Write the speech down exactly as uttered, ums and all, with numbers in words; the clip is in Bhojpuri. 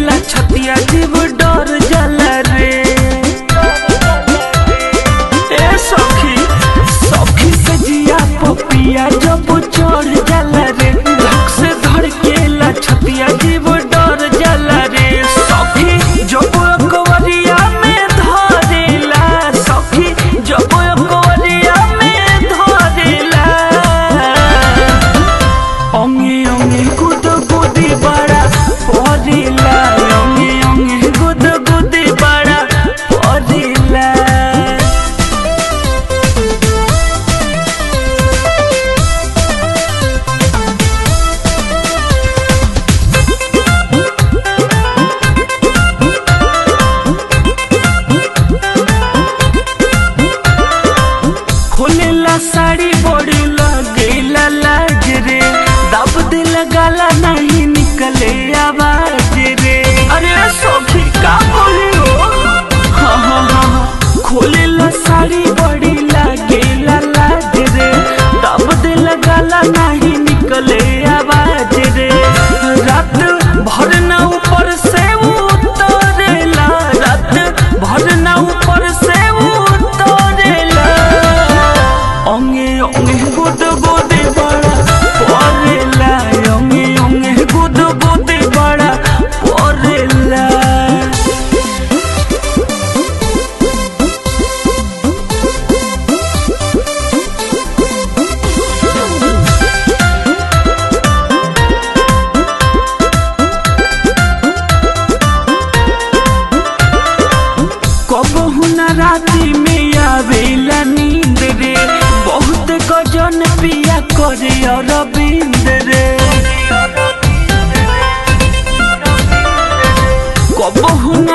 केला छतिया जीव डर जाला रे। ए सखी सखी से जिया पपिया जब चढ़ जाला रे, धक से धर केला छतिया जीव डर जाला रे। सखी जब कवरिया में धरेला, सखी जब कवरिया में धरेला, अंगे अंगे गुद गुदी बड़ा पड़ेला, अंगे अंगे गुद गुदी बड़ा पड़ेला। खोलेला साड़ी बड़ी लगेला लाज रे, दब दिल गाला नहीं निकले आवाज रे। अरे सखी का बोलियो, हाँ हाँ हाँ खोलेला साड़ी बड़ी लगेला लाज रे, दब दिल गाला नहीं निकले आवाज रे। रात भर ना ऊपर से उतरेला, रात भर ना ऊपर से उतरेला, अंगे अंगे गुद गुदी बड़ा पड़ेला, अंगे अंगे गुद गुदी बड़ा पड़ेला। कबहू ना राती में आवेला नींद रे, बहुत गजन पिया करे अरविंद रे। कबहू